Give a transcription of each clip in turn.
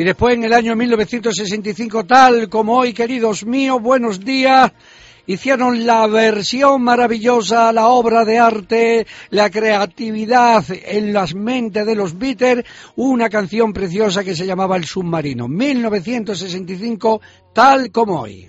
Y después, en el año 1965, tal como hoy, queridos míos, buenos días, hicieron la versión maravillosa, la obra de arte, la creatividad en las mentes de los Beatles, una canción preciosa que se llamaba El Submarino. 1965, tal como hoy.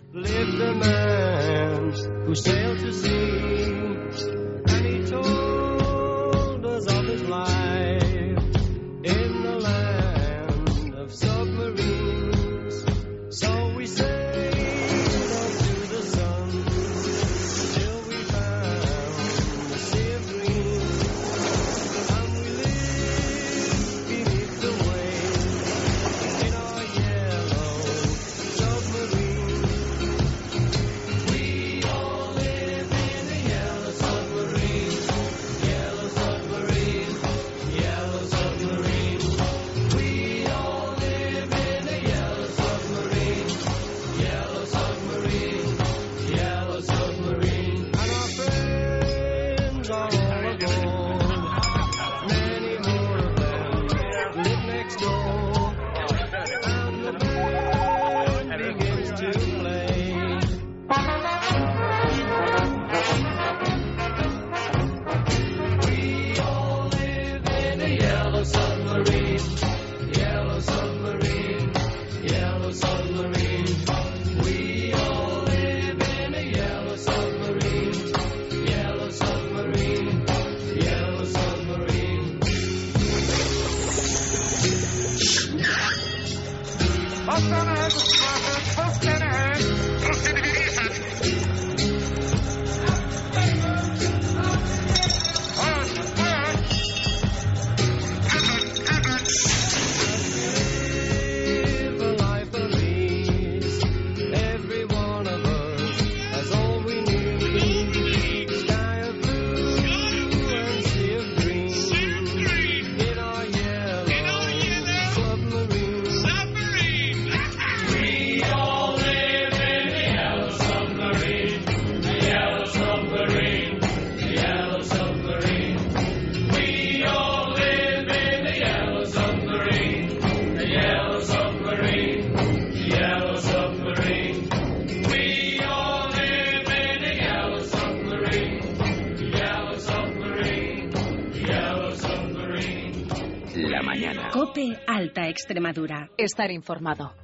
COPE Alta Extremadura. Estar informado.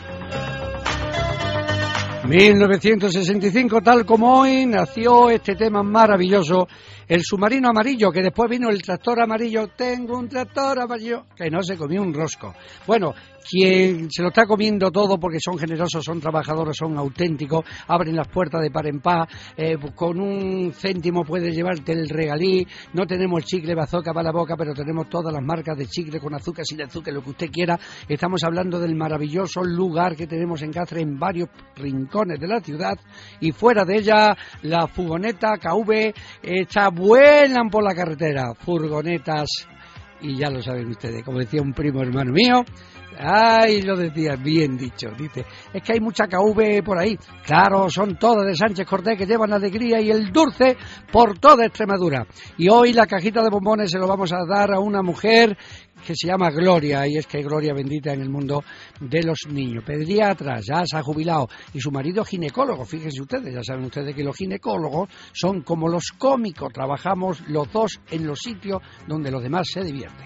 1965, tal como hoy, nació este tema maravilloso, El Submarino Amarillo, que después vino El Tractor Amarillo. Tengo un tractor amarillo, que no se comió un rosco. Bueno, quien se lo está comiendo todo porque son generosos, son trabajadores, son auténticos, abren las puertas de par en par, con un céntimo puedes llevarte el regalí. No tenemos el chicle bazooka para la boca, pero tenemos todas las marcas de chicle, con azúcar, sin azúcar, lo que usted quiera. Estamos hablando del maravilloso lugar que tenemos en Cáceres, en varios rincones de la ciudad, y fuera de ella la furgoneta KV vuelan por la carretera, furgonetas, y ya lo saben ustedes, como decía un primo hermano mío. Ay, lo decía, bien dicho, dice, es que hay mucha KV por ahí. Claro, son todas de Sánchez Cortés, que llevan la alegría y el dulce por toda Extremadura. Y hoy la cajita de bombones se lo vamos a dar a una mujer que se llama Gloria, y es que Gloria bendita en el mundo de los niños. Pediatra, ya se ha jubilado, y su marido ginecólogo. Fíjense ustedes, ya saben ustedes que los ginecólogos son como los cómicos, trabajamos los dos en los sitios donde los demás se divierten.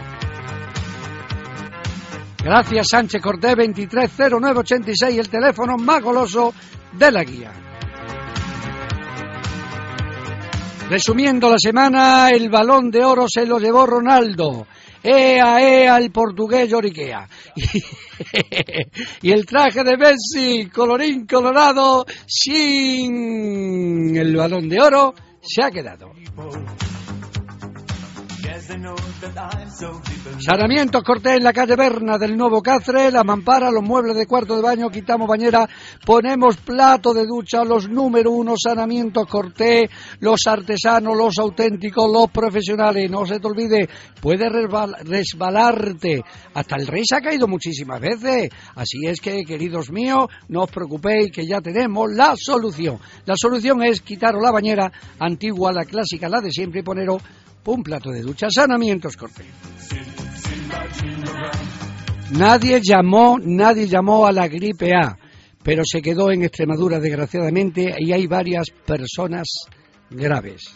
Gracias, Sánchez Cortés, 230986, el teléfono más goloso de la guía. Resumiendo la semana, el Balón de Oro se lo llevó Ronaldo. ¡Ea, el portugués lloriquea! Y el traje de Messi, colorín colorado, sin el Balón de Oro, se ha quedado. Saneamientos Cortés en la calle Berna del Nuevo Cáceres, la mampara, los muebles de cuarto de baño, quitamos bañera, ponemos plato de ducha, los número uno, Saneamientos Cortés, los artesanos, los auténticos, los profesionales. No se te olvide, puedes resbalarte, hasta el rey se ha caído muchísimas veces, así es que, queridos míos, no os preocupéis, que ya tenemos la solución. La solución es quitaros la bañera antigua, la clásica, la de siempre, y poneros un plato de ducha. Saneamientos Cortés. Nadie llamó a la gripe A, pero se quedó en Extremadura, desgraciadamente, y hay varias personas graves.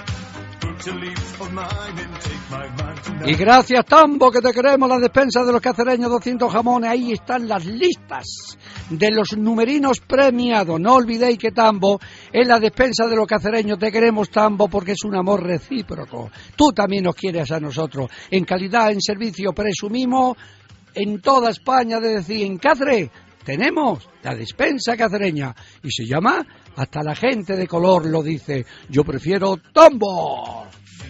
Y gracias, Tambo, que te queremos, la despensa de los cacereños, 200 jamones, ahí están las listas de los numerinos premiados. No olvidéis que Tambo es la despensa de los cacereños. Te queremos, Tambo, porque es un amor recíproco. Tú también nos quieres a nosotros. En calidad, en servicio, presumimos en toda España de decir, en Cáceres tenemos la despensa cacereña, y se llama, hasta la gente de color lo dice, yo prefiero Tambo.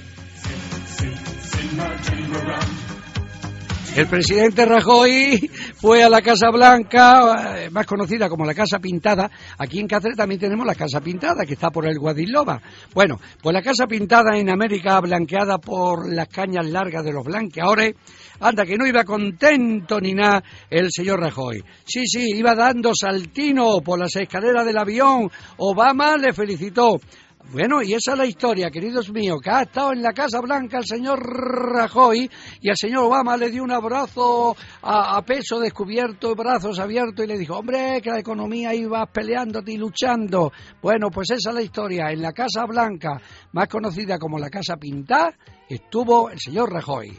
El presidente Rajoy fue a la Casa Blanca, más conocida como la Casa Pintada. Aquí en Cáceres también tenemos la Casa Pintada, que está por el Guadalhorce. Bueno, pues la Casa Pintada en América, blanqueada por las cañas largas de los blanqueadores. Anda, que no iba contento ni nada el señor Rajoy. Sí, iba dando saltino por las escaleras del avión. Obama le felicitó. Bueno, y esa es la historia, queridos míos, que ha estado en la Casa Blanca el señor Rajoy y al señor Obama le dio un abrazo a peso descubierto, brazos abiertos, y le dijo, hombre, que la economía iba peleándote y luchando. Bueno, pues esa es la historia. En la Casa Blanca, más conocida como la Casa Pintada, estuvo el señor Rajoy.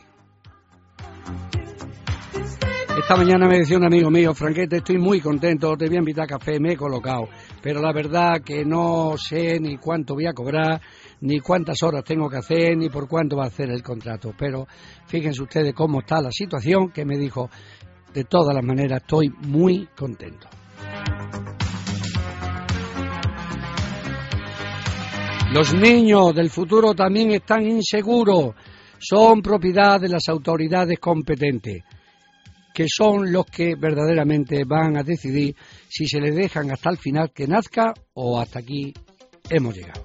Esta mañana me decía un amigo mío, Franquete, estoy muy contento, te voy a invitar a café, me he colocado, pero la verdad que no sé ni cuánto voy a cobrar, ni cuántas horas tengo que hacer, ni por cuánto va a hacer el contrato. Pero fíjense ustedes cómo está la situación, que me dijo, de todas las maneras estoy muy contento. Los niños del futuro también están inseguros, son propiedad de las autoridades competentes, que son los que verdaderamente van a decidir si se le dejan hasta el final que nazca o hasta aquí hemos llegado.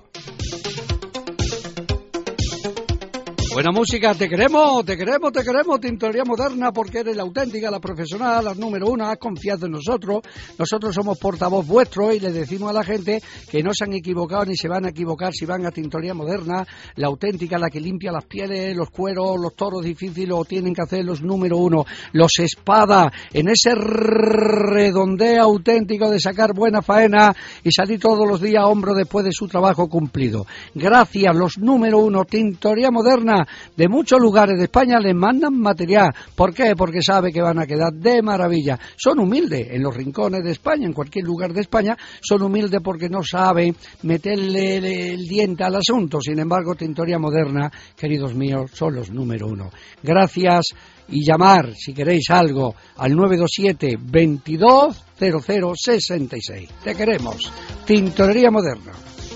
Buena música, te queremos, Tintorería Moderna, porque eres la auténtica, la profesional, la número uno, has confiado en nosotros somos portavoz vuestro y le decimos a la gente que no se han equivocado ni se van a equivocar si van a Tintorería Moderna, la auténtica, la que limpia las pieles, los cueros, los toros difíciles, lo tienen que hacer los número uno, los Espada, en ese redondeo auténtico de sacar buena faena y salir todos los días a hombro después de su trabajo cumplido. Gracias, los número uno, Tintorería Moderna, de muchos lugares de España les mandan material. ¿Por qué? Porque sabe que van a quedar de maravilla. Son humildes en los rincones de España, en cualquier lugar de España, son humildes porque no saben meterle el diente al asunto. Sin embargo, Tintorería Moderna, queridos míos, son los número uno. Gracias, y llamar, si queréis algo, al 927 22 0066. Te queremos. Tintorería Moderna.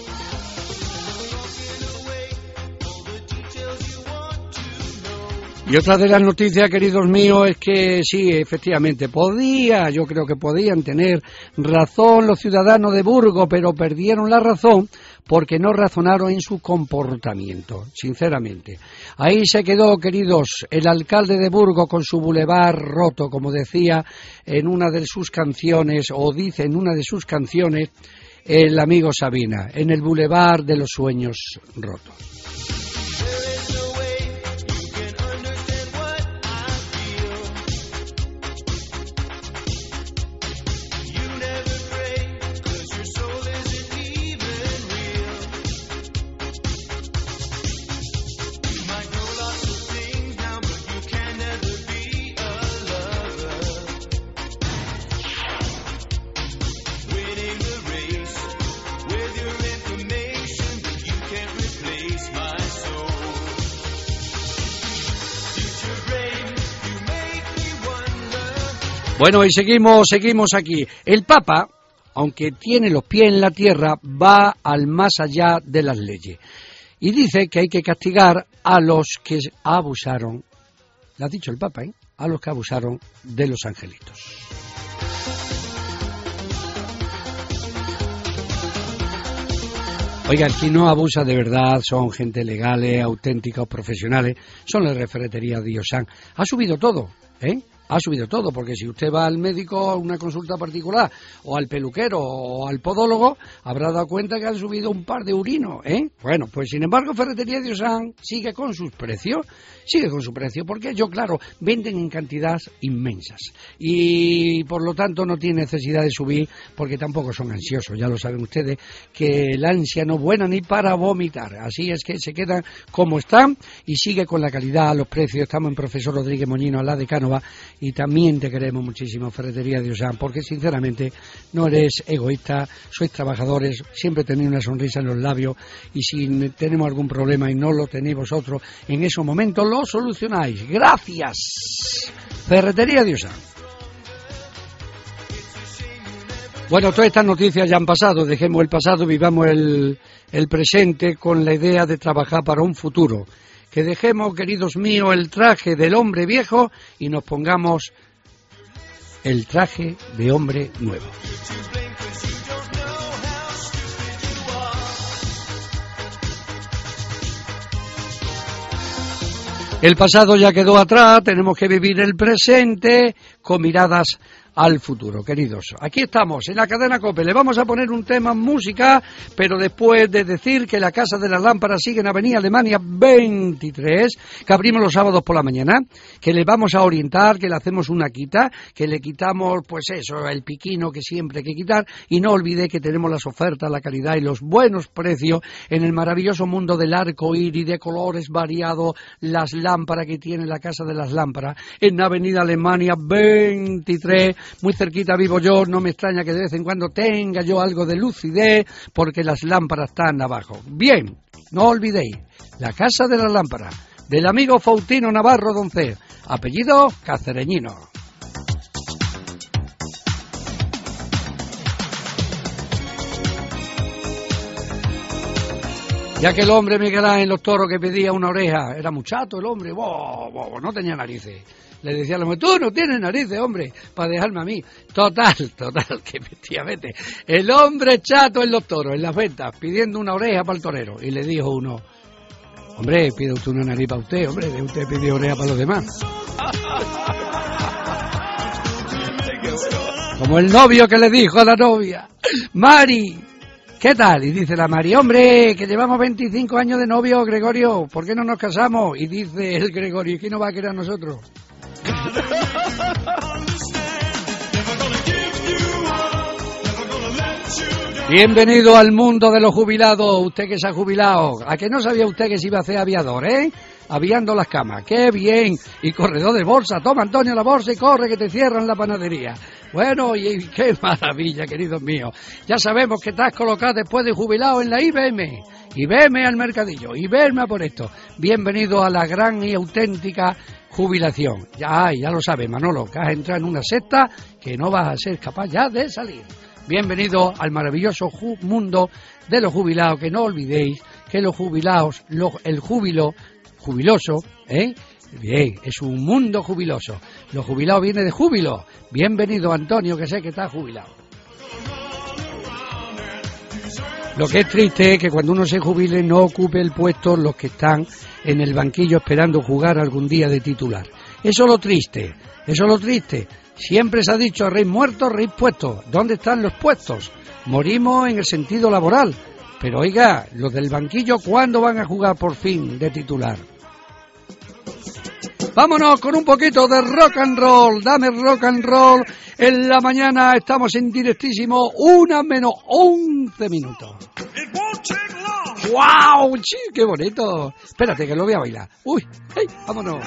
Y otra de las noticias, queridos míos, es que sí, efectivamente, yo creo que podían tener razón los ciudadanos de Burgos, pero perdieron la razón porque no razonaron en su comportamiento, sinceramente. Ahí se quedó, queridos, el alcalde de Burgos con su bulevar roto, como decía en una de sus canciones, o dice en una de sus canciones, el amigo Sabina, en el bulevar de los sueños rotos. Bueno, y seguimos aquí. El Papa, aunque tiene los pies en la tierra, va al más allá de las leyes. Y dice que hay que castigar a los que abusaron, lo ha dicho el Papa, a los que abusaron de los angelitos. Oiga, el que no abusa de verdad son gente legales, auténticos, profesionales, son las refereterías Diosan. Ha subido todo, Ha subido todo, porque si usted va al médico a una consulta particular, o al peluquero, o al podólogo, habrá dado cuenta que han subido un par de urinos, ¿eh? Bueno, pues sin embargo, Ferretería de Osán sigue con sus precios, porque ellos, claro, venden en cantidades inmensas, y por lo tanto no tiene necesidad de subir, porque tampoco son ansiosos, ya lo saben ustedes, que la ansia no es buena ni para vomitar, así es que se quedan como están, y sigue con la calidad, los precios. Estamos en Profesor Rodríguez Moñino, al lado de Cánova, y también te queremos muchísimo, Ferretería de Osán, porque sinceramente no eres egoísta, sois trabajadores, siempre tenéis una sonrisa en los labios, y si tenemos algún problema y no lo tenéis vosotros, en esos momentos lo solucionáis. Gracias, Ferretería de Osán. Bueno, todas estas noticias ya han pasado, dejemos el pasado, vivamos el presente con la idea de trabajar para un futuro. Que dejemos, queridos míos, el traje del hombre viejo y nos pongamos el traje de hombre nuevo. El pasado ya quedó atrás, tenemos que vivir el presente con miradas al futuro, queridos. Aquí estamos, en la cadena COPE. Le vamos a poner un tema música, pero después de decir que la Casa de las Lámparas sigue en Avenida Alemania 23, que abrimos los sábados por la mañana, que le vamos a orientar, que le hacemos una quita, que le quitamos, pues eso, el piquino que siempre hay que quitar, y no olvide que tenemos las ofertas, la calidad y los buenos precios en el maravilloso mundo del arco iris de colores variados, las lámparas que tiene la Casa de las Lámparas, en Avenida Alemania 23, muy cerquita vivo yo, no me extraña que de vez en cuando tenga yo algo de lucidez, porque las lámparas están abajo. Bien, no olvidéis, la Casa de las Lámparas, del amigo Faustino Navarro Doncel, apellido Cacereñino. Ya que el hombre me quedaba en los toros que pedía una oreja, era muchacho el hombre, no tenía narices. Le decía a la mujer, tú no tienes narices, hombre, para dejarme a mí. Total, que efectivamente, el hombre chato en los toros, en las ventas, pidiendo una oreja para el torero. Y le dijo uno, hombre, pide usted una nariz para usted, hombre, de usted pide oreja para los demás. Como el novio que le dijo a la novia, Mari, ¿qué tal? Y dice la Mari, hombre, que llevamos 25 años de novio, Gregorio, ¿por qué no nos casamos? Y dice el Gregorio, ¿y quién nos va a querer a nosotros? Bienvenido al mundo de los jubilados, usted que se ha jubilado. ¿A que no sabía usted que se iba a hacer aviador, aviando las camas? ¡Qué bien! Y corredor de bolsa, toma Antonio la bolsa y corre que te cierran la panadería. Bueno, y qué maravilla, queridos míos. Ya sabemos que estás colocado después de jubilado en la IBM. IBM al mercadillo, IBM a por esto. Bienvenido a la gran y auténtica jubilación. Ya lo sabes, Manolo, que has entrado en una secta que no vas a ser capaz ya de salir. Bienvenido al maravilloso mundo de los jubilados, que no olvidéis que los jubilados, el júbilo, jubiloso, bien, es un mundo jubiloso. Los jubilados viene de júbilo. Bienvenido, Antonio, que sé que está jubilado. Lo que es triste es que cuando uno se jubile no ocupe el puesto los que están en el banquillo esperando jugar algún día de titular. Eso es lo triste, Siempre se ha dicho, rey muerto, rey puesto. ¿Dónde están los puestos? Morimos en el sentido laboral. Pero oiga, los del banquillo, ¿cuándo van a jugar por fin de titular? Vámonos con un poquito de rock and roll. Dame rock and roll. En la mañana estamos en directísimo, 1:11 minutos. ¡Wow! ¡Sí, qué bonito! Espérate que lo voy a bailar. ¡Uy! ¡Hey! ¡Vámonos!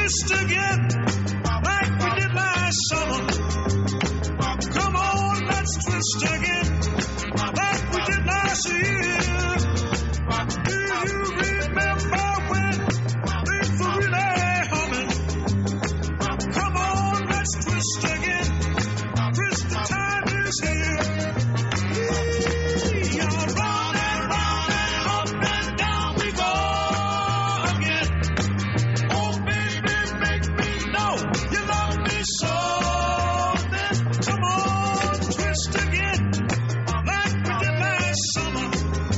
twist again, like we did last summer. Come on, let's twist again, like we did last year. Do you remember when things were really humming? Come on, let's twist again. Twist, the time is here. You're round and round and up and down we go again. Oh, baby, make me know you love me so. Then come on, twist again, like we did last summer.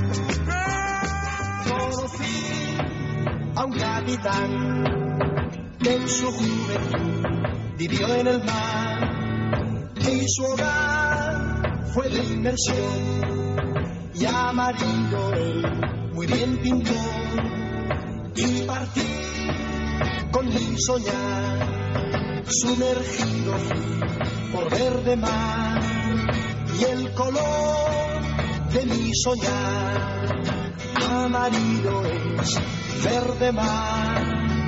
Conocí a un capitán que en su juventud vivió en el mar y su hogar fue de inmersión y amarillo él muy bien pintó y partí con mi soñar sumergido fui por verde mar y el color de mi soñar amarillo es verde mar.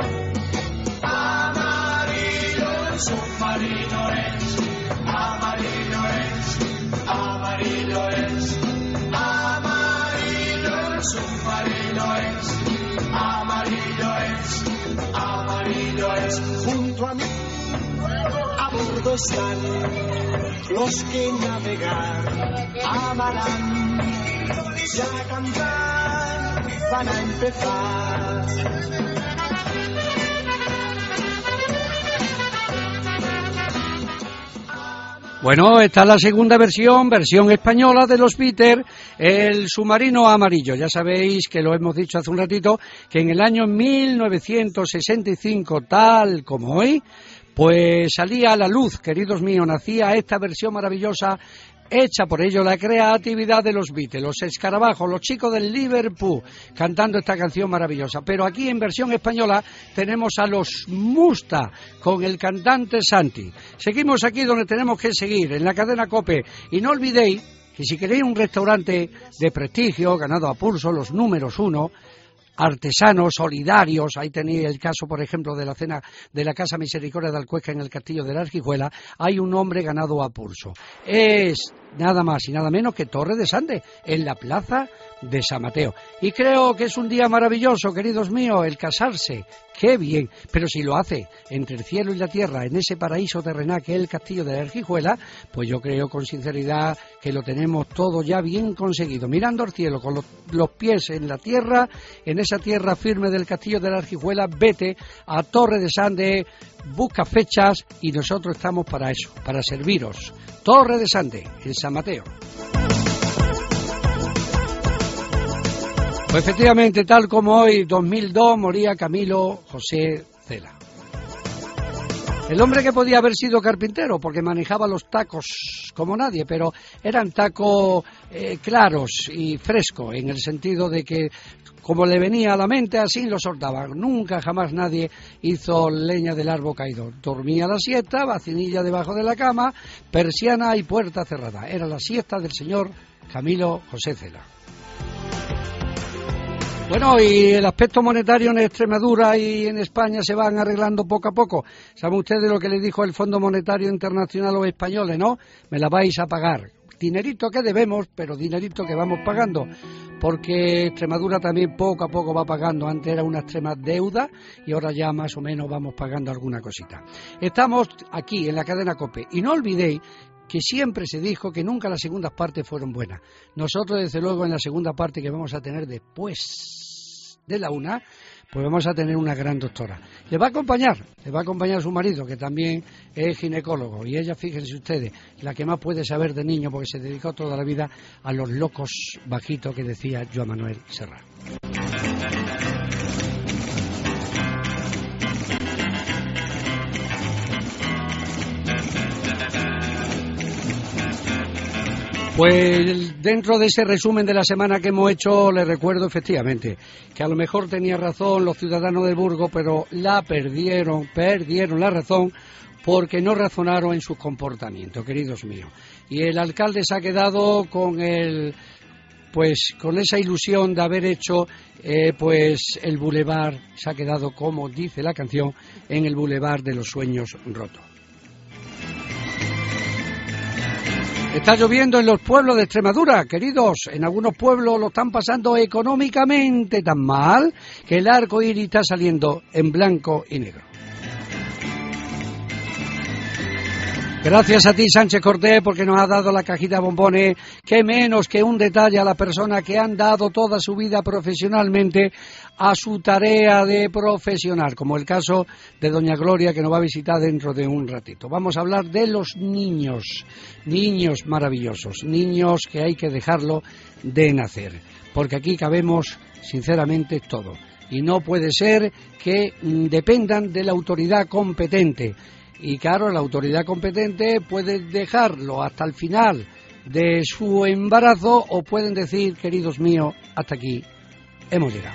Amarillo el submarino es, amarillo es, amarillo es, amarillo el submarino es, amarillo es, amarillo es. Junto a mí a bordo están los que navegar amarán, ya a cantar van a empezar. Bueno, esta es la segunda versión española de los Beatles, el submarino amarillo. Ya sabéis que lo hemos dicho hace un ratito, que en el año 1965, tal como hoy, pues salía a la luz, queridos míos, nacía esta versión maravillosa, hecha por ello la creatividad de los Beatles, los escarabajos, los chicos del Liverpool, cantando esta canción maravillosa. Pero aquí en versión española tenemos a los Musta, con el cantante Santi. Seguimos aquí donde tenemos que seguir, en la cadena COPE. Y no olvidéis que si queréis un restaurante de prestigio, ganado a pulso, los números 1, artesanos, solidarios, ahí tenéis el caso, por ejemplo, de la cena de la Casa Misericordia de Alcuesca en el Castillo de la Argijuela, hay un hombre ganado a pulso. Es nada más y nada menos que Torre de Sande, en la plaza de San Mateo. Y creo que es un día maravilloso, queridos míos, el casarse. ¡Qué bien! Pero si lo hace entre el cielo y la tierra, en ese paraíso terrenal que es el Castillo de la Argijuela, pues yo creo con sinceridad que lo tenemos todo ya bien conseguido. Mirando al cielo, con los pies en la tierra, en esa tierra firme del Castillo de la Argijuela, vete a Torre de Sande, busca fechas y nosotros estamos para eso, para serviros. Torre de Sande, en San Mateo. Pues efectivamente, tal como hoy, 2002, moría Camilo José Cela. El hombre que podía haber sido carpintero, porque manejaba los tacos como nadie, pero eran tacos claros y frescos, en el sentido de que como le venía a la mente, así lo soltaba. Nunca jamás nadie hizo leña del árbol caído. Dormía la siesta, vacinilla debajo de la cama, persiana y puerta cerrada. Era la siesta del señor Camilo José Cela. Bueno, y el aspecto monetario en Extremadura y en España se van arreglando poco a poco. ¿Saben ustedes lo que le dijo el Fondo Monetario Internacional a los españoles, no? Me la vais a pagar. Dinerito que debemos, pero dinerito que vamos pagando. Porque Extremadura también poco a poco va pagando. Antes era una extrema deuda y ahora ya más o menos vamos pagando alguna cosita. Estamos aquí en la cadena COPE. Y no olvidéis que siempre se dijo que nunca las segundas partes fueron buenas. Nosotros, desde luego, en la segunda parte que vamos a tener después de la una, pues vamos a tener una gran doctora. Le va a acompañar su marido, que también es ginecólogo, y ella, fíjense ustedes, la que más puede saber de niño, porque se dedicó toda la vida a los locos bajitos que decía Joan Manuel Serrat. Pues dentro de ese resumen de la semana que hemos hecho, les recuerdo efectivamente que a lo mejor tenía razón los ciudadanos de Burgos, pero la perdieron la razón porque no razonaron en sus comportamientos, queridos míos. Y el alcalde se ha quedado con el pues con esa ilusión de haber hecho pues el bulevar, se ha quedado, como dice la canción, en el bulevar de los sueños rotos. Está lloviendo en los pueblos de Extremadura, queridos. En algunos pueblos lo están pasando económicamente tan mal que el arco iris está saliendo en blanco y negro. Gracias a ti, Sánchez Cortés, porque nos ha dado la cajita de bombones. Qué menos que un detalle a la persona que han dado toda su vida profesionalmente a su tarea de profesional, como el caso de doña Gloria, que nos va a visitar dentro de un ratito. Vamos a hablar de los niños, niños maravillosos, niños que hay que dejarlo de nacer, porque aquí cabemos, sinceramente, todo. Y no puede ser que dependan de la autoridad competente. Y claro, la autoridad competente puede dejarlo hasta el final de su embarazo o pueden decir, queridos míos, hasta aquí hemos llegado.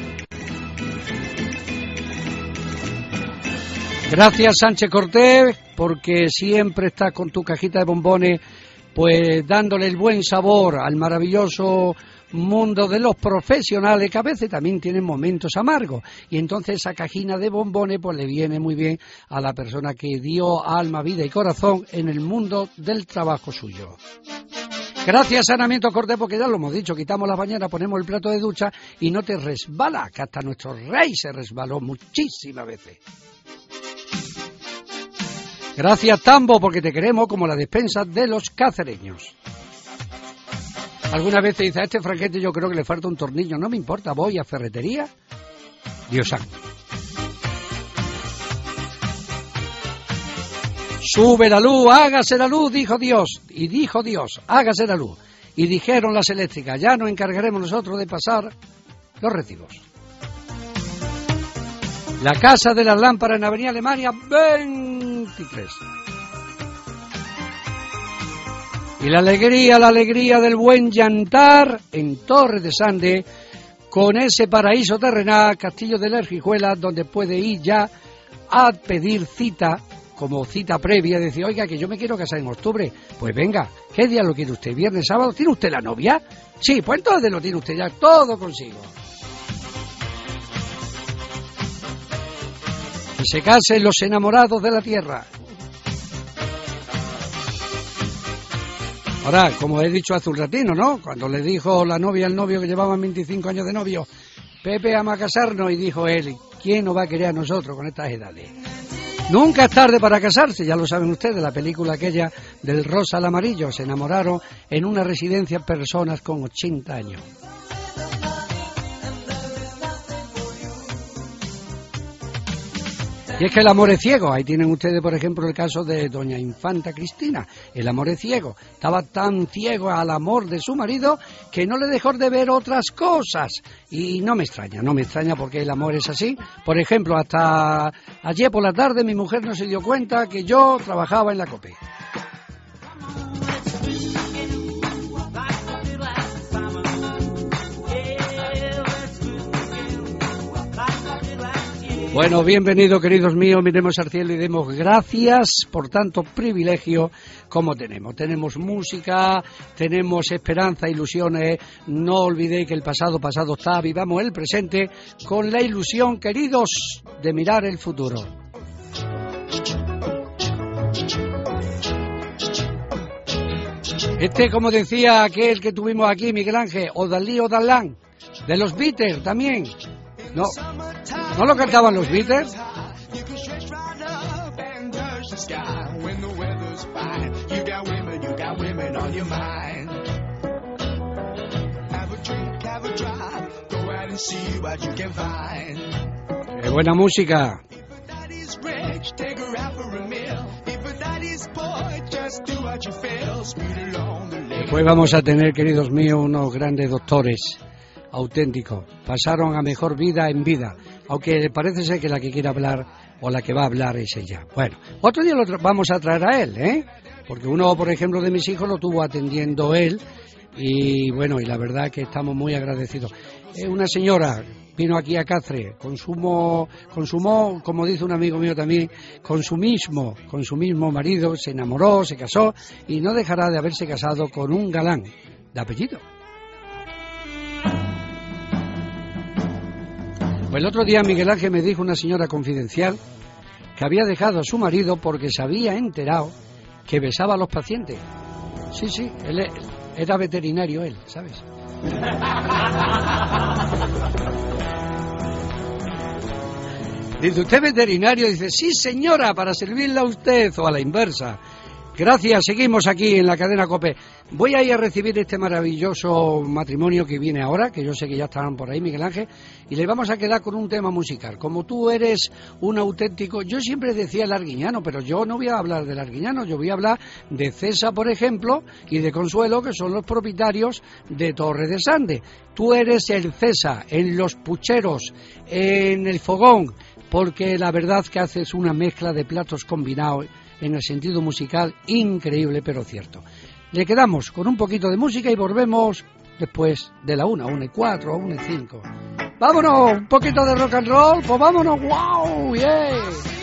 Gracias, Sánchez Cortés, porque siempre estás con tu cajita de bombones, pues dándole el buen sabor al maravilloso mundo de los profesionales, que a veces también tienen momentos amargos, y entonces esa cajina de bombones pues le viene muy bien a la persona que dio alma, vida y corazón en el mundo del trabajo suyo. Gracias, Saneamiento Cortés, porque ya lo hemos dicho, quitamos la bañera, ponemos el plato de ducha y no te resbala, que hasta nuestro rey se resbaló muchísimas veces. Gracias, Tambo, porque te queremos como la despensa de los cacereños. Alguna vez te dice, a este franquete yo creo que le falta un tornillo. No me importa, voy a ferretería. Dios santo. Sube la luz, hágase la luz, dijo Dios. Y dijo Dios, hágase la luz. Y dijeron las eléctricas, ya nos encargaremos nosotros de pasar los recibos. La Casa de las Lámparas en Avenida Alemania 23. Y la alegría del buen llantar en Torre de Sande, con ese paraíso terrenal, Castillo de Lergijuela, donde puede ir ya a pedir cita, como cita previa, decir, oiga, que yo me quiero casar en octubre. Pues venga, ¿qué día lo quiere usted? ¿Viernes, sábado? ¿Tiene usted la novia? Sí, pues entonces lo tiene usted ya todo consigo. Que se casen los enamorados de la tierra. Ahora, como he dicho hace un ratino, ¿no? Cuando le dijo la novia al novio que llevaban 25 años de novio, Pepe, vamos a casarnos, y dijo él, ¿quién nos va a querer a nosotros con estas edades? Nunca es tarde para casarse, ya lo saben ustedes, la película aquella del rosa al amarillo, se enamoraron en una residencia personas con 80 años. Y es que el amor es ciego. Ahí tienen ustedes, por ejemplo, el caso de doña Infanta Cristina. El amor es ciego. Estaba tan ciego al amor de su marido que no le dejó de ver otras cosas. Y no me extraña porque el amor es así. Por ejemplo, hasta ayer por la tarde mi mujer no se dio cuenta que yo trabajaba en la COPE. Bueno, bienvenido, queridos míos, miremos al cielo y demos gracias por tanto privilegio como tenemos. Tenemos música, tenemos esperanza, ilusiones. No olvidéis que el pasado está, vivamos el presente con la ilusión, queridos, de mirar el futuro. Como decía aquel que tuvimos aquí, Miguel Ángel, Odalí Odalán, de los Beatles también. ¿No lo cantaban los Beatles? ¡Qué buena música! Después vamos a tener, queridos míos, unos grandes doctores auténticos. Pasaron a mejor vida en vida, aunque parece ser que la que quiere hablar o la que va a hablar es ella. Bueno, otro día lo vamos a traer a él, porque uno, por ejemplo, de mis hijos lo tuvo atendiendo él, y bueno, y la verdad que estamos muy agradecidos. Una señora vino aquí a Cáceres, consumó, como dice un amigo mío también, con su mismo marido, se enamoró, se casó, y no dejará de haberse casado con un galán de apellido. Pues el otro día Miguel Ángel me dijo una señora confidencial que había dejado a su marido porque se había enterado que besaba a los pacientes. Sí, él era veterinario él, ¿sabes? Dice, ¿usted es veterinario? Dice, sí señora, para servirle a usted, o a la inversa. Gracias, seguimos aquí en la cadena COPE. Voy a ir a recibir este maravilloso matrimonio que viene ahora, que yo sé que ya estarán por ahí, Miguel Ángel, y les vamos a quedar con un tema musical. Como tú eres un auténtico... Yo siempre decía el arguiñano, pero yo no voy a hablar del arguiñano, yo voy a hablar de César, por ejemplo, y de Consuelo, que son los propietarios de Torre de Sande. Tú eres el César en los pucheros, en el fogón, porque la verdad que haces una mezcla de platos combinados en el sentido musical increíble, pero cierto. Le quedamos con un poquito de música y volvemos después de la 1:04, 1:05. ¡Vámonos! ¿Un poquito de rock and roll? Pues vámonos, ¡wow! ¡Yeah!